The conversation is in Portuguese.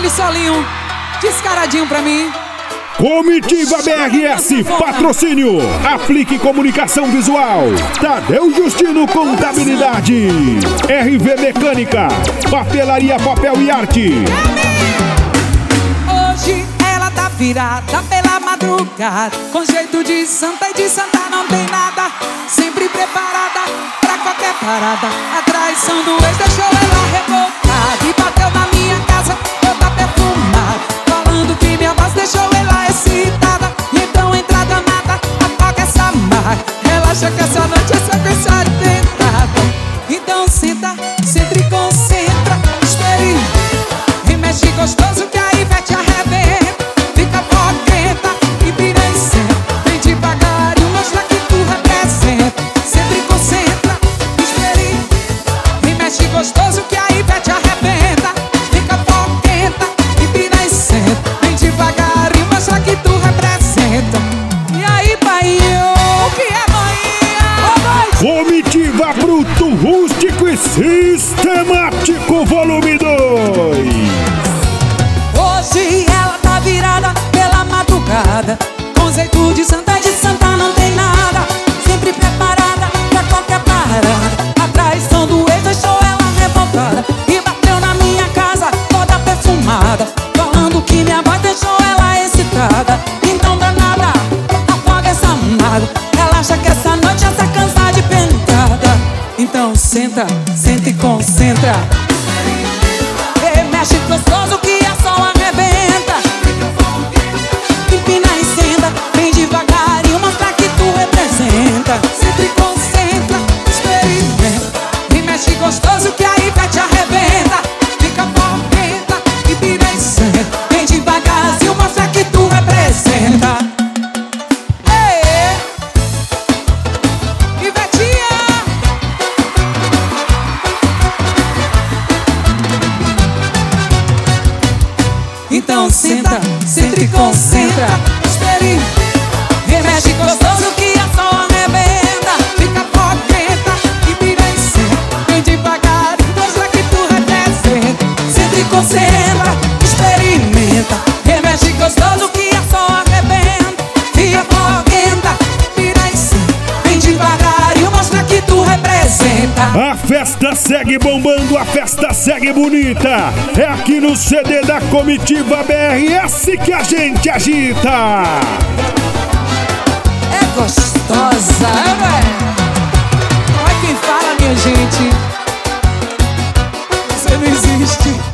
aquele solinho descaradinho pra mim. Comitiva BRS, patrocínio. Aplique Comunicação Visual. Tadeu Justino Contabilidade. RV Mecânica. Papelaria, papel e arte. Hoje ela tá virada pela madrugada, com jeito de santa e de santa não tem nada. Sempre preparada pra qualquer parada. A traição do ex deixou ela revoltada e bateu na minha casa toda perfumada, falando que minha voz deixou ela excitada. Então entra danada, apaga essa marca. Relaxa que essa noite é sequência tentada. Então senta, senta e concentra. Espere, remexe gostoso que aí vai te arrebenta. Fica foguenta e vira em cena. Vem devagar e mostra que tu representa. Senta e concentra. Espere, remexe gostoso que aí vai te arrebenta. Fica foguenta e vira em cena. Vem devagar e mostra que tu representa. E aí, Bahia, o que é Bahia? Comitiva Bruto, Rústico e Sistemático, volume 2. Hoje ela tá virada pela madrugada, com jeito de santa não tem nada. Sempre preparada pra qualquer parada. A traição do ex deixou ela revoltada e bateu na minha casa toda perfumada, falando que minha voz deixou ela excitada. Então danada, apaga essa mágoa. Relaxa que essa noite essa cansa de pentada. Então senta, senta e concentra. Remexe gostoso que a sol arrebenta. Empina e senta, vem devagar e mostra que tu representa. Sempre concentra, experimenta. Remexe gostoso que aí vai te arrebenta. Fica foguenta e vira e senta. Vem devagarzinho, mostra que tu representa. Ei, Ivetinha. Então senta, senta e concentra. Espere, remexe gostoso que a sol arrebenta. Fica foguenta e vira em cena. Vem devagar e mostra que tu representa. Senta e concentra, experimenta. Remexe gostoso que a sol arrebenta. Fica foguenta, vira em cena. Vem devagar e mostra que tu representa. A festa segue bombando, a festa segue bonita. É aqui no CD da Comitiva BRS que a gente agita. É gostosa, velho. Olha quem fala, minha gente. Você não existe.